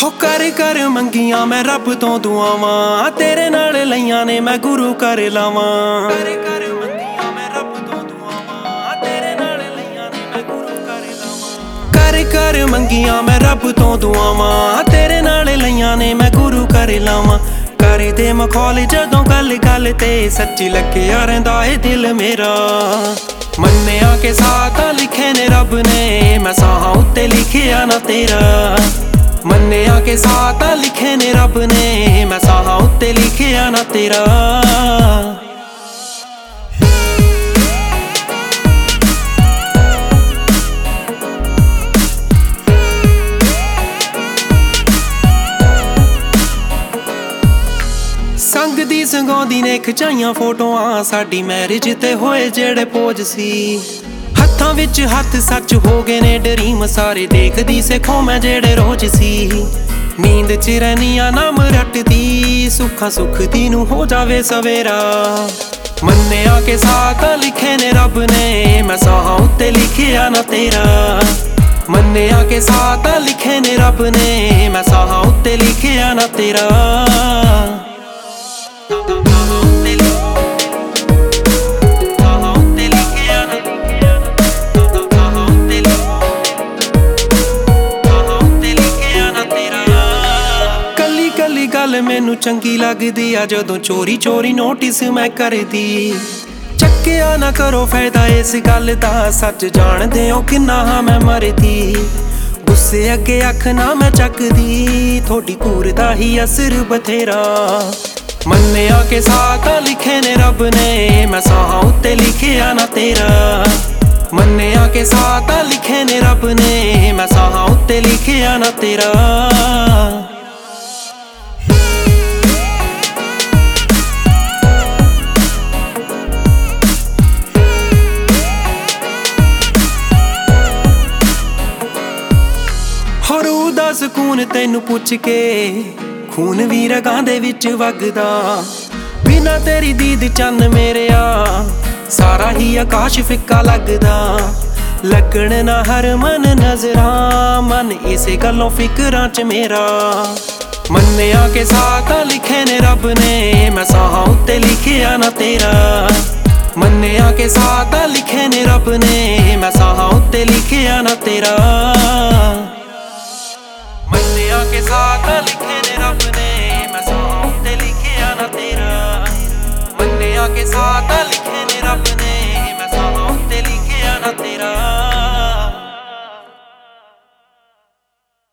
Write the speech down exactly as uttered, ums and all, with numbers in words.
हो कर कर मंगियां मैं रब तो दुआवां तेरे नाल लईयां ने मैं गुरु कर लावां। कर कर मंगियां मैं रब तो दुआवां तेरे नाल लईयां ने मैं गुरु कर लावां। कर कर मंगियां मैं रब तो दुआवां तेरे नाल लईयां ने मैं गुरु कर लावां। कर दे मखौल जदों गल गल ते सच्ची लग्गिया रहिंदा ए दिल मेरा। मन्निया के साथ लिखे ने रब ने मैं साहां उत्ते लिखिया ना तेरा। मन्निया के साथ लिखे ने रब ने मैं साहां उत्ते लिखिया ना तेरा। संग दी संगौंदी ने खिचाइयां फोटोआं साडी मैरिज ते होए जेड़े पोज सी। हत्थां विच हत्थ सच हो गए ने ड्रीम सारे देखदी सिखो मैं जेड़े रोज सी। नींद च रहनिया नाम रटदी सुखा सुख दी नू हो जावे सवेरा। मन्निया के साथ लिखे ने रब ने मैं साहां उत्ते लिखिया ना तेरा। मन्निया के साथ लिखे ने रब ने मैं साहां उत्ते लिखिया ना तेरा। गल मैनू चंगी लगदी आ जदों चोरी चोरी नोटिस मैं करदी। चक्किया ना करो फायदा इस गल दा सच जानदे हो किन्ना हां मैं मरदी। गुस्से अगे अख ना मैं चकदी थोड़ी कूर दा ही असर बथेरा। मन्निया के साथ लिखे ने रब ने मैं साहां उत्ते लिखिया ना तेरा। मन्निया के साथ लिखे ने रब ने मैं साहां उत्ते लिखिया ना तेरा। हरू दा सकून तैनू पुछ के खून भी रगां दे विच वगदा। बिना तेरी दीद चन्न मेरेया सारा ही आकाश फिक्का लगदा। लगण ना हर मन नजरां मन इसे गल्लों फिकरां च मेरा। मन्निया के साथ लिखे ने रब ने मैं साहां उत्ते लिखिया ना तेरा। मन्निया के साथ लिखे ने रब ने मैं साहां उत्ते लिखिया ना तेरा। मन्निया के साथ लिखे ने रब ने